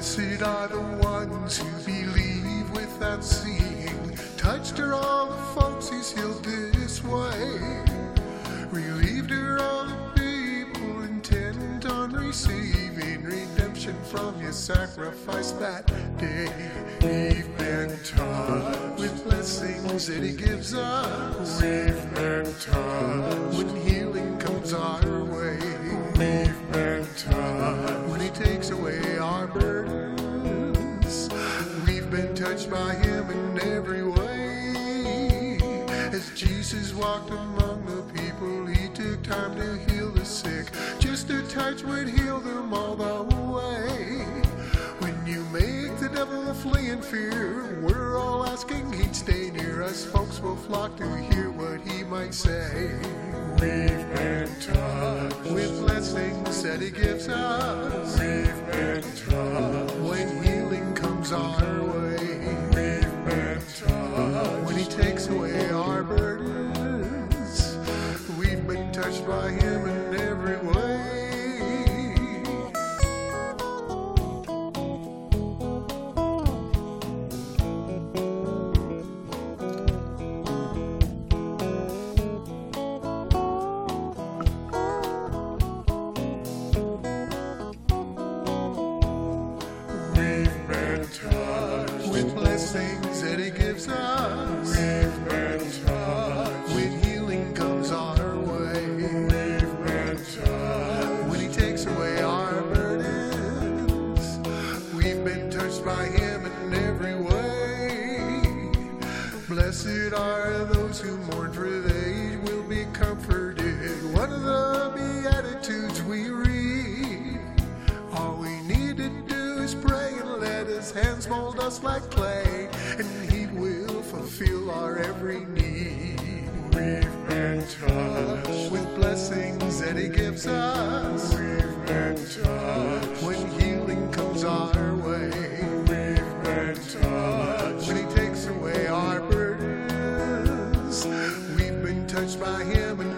Blessed are the ones who believe without seeing. Touched are all the folks he's healed this way. Relieved are all the people intent on receiving redemption from your sacrifice that day. We've been taught with blessings that he gives us. We've been taught when healing comes our way. We've been taught when he takes away our burdens. We've been touched by him in every way. As Jesus walked among the people, he took time to heal the sick. Just a touch would heal them all the way. When you make the devil flee in fear, we're all asking he'd stay near us. Folks will flock to hear what he might say. We've been taught with blessings that he gives us. We've been taught when healing comes our way. We've been taught when he takes away our burdens. We've been touched by him in every way. With blessings that he gives us. We've been taught when healing comes our way. We've been taught when he takes away our burdens. We've been touched by him in every way. Blessed are those who mourn, for they will be comforted. One of the Beatitudes we read. All we need to do is pray and let his hands mold us like clay, and he will fulfill our every need. We've been touched with blessings that he gives us. We've been touched when healing comes our way. We've been touched when he takes away our burdens. We've been touched by him and